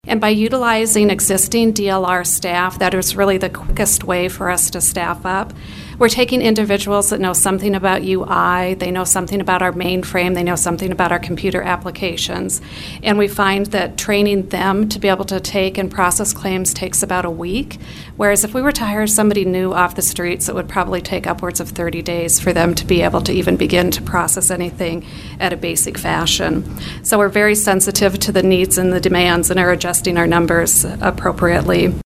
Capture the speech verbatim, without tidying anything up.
And by utilizing existing D L R staff, that is really the quickest way for us to staff up. We're taking individuals that know something about U I, they know something about our mainframe, they know something about our computer applications, and we find that training them to be able to take and process claims takes about a week, whereas if we were to hire somebody new off the streets, it would probably take upwards of thirty days for them to be able to even begin to process anything at a basic fashion. So we're very sensitive to the needs and the demands and are adjusting our numbers appropriately.